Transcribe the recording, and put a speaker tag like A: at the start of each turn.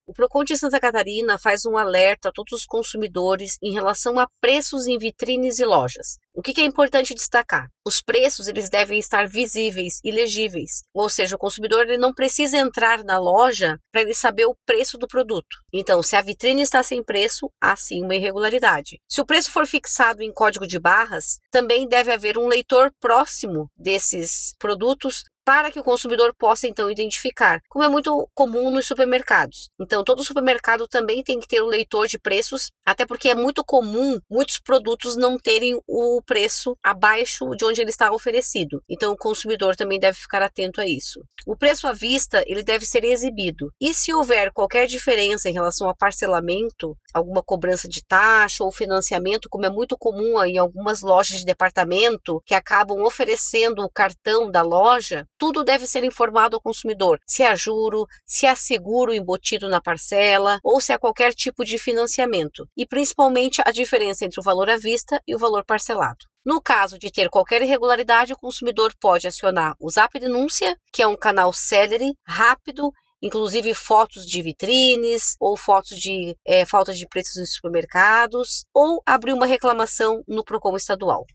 A: O Procon de Santa Catarina faz um alerta a todos os consumidores em relação a preços em vitrines e lojas. O que é importante destacar? Os preços eles devem estar visíveis e legíveis, ou seja, o consumidor ele não precisa entrar na loja para ele saber o preço do produto. Então, se a vitrine está sem preço, há sim uma irregularidade. Se o preço for fixado em código de barras, também deve haver um leitor próximo desses produtos para que o consumidor possa, então, identificar, como é muito comum nos supermercados. Então, todo supermercado também tem que ter um leitor de preços, até porque é muito comum muitos produtos não terem o preço abaixo de onde ele está oferecido. Então, o consumidor também deve ficar atento a isso. O preço à vista, ele deve ser exibido. E se houver qualquer diferença em relação a parcelamento, alguma cobrança de taxa ou financiamento, como é muito comum em algumas lojas de departamento que acabam oferecendo o cartão da loja, tudo deve ser informado ao consumidor, se há juro, se há seguro embutido na parcela ou se há qualquer tipo de financiamento. E principalmente a diferença entre o valor à vista e o valor parcelado. No caso de ter qualquer irregularidade, o consumidor pode acionar o Zap Denúncia, que é um canal célere, rápido, inclusive fotos de vitrines ou fotos de falta de preços em supermercados, ou abrir uma reclamação no Procon estadual.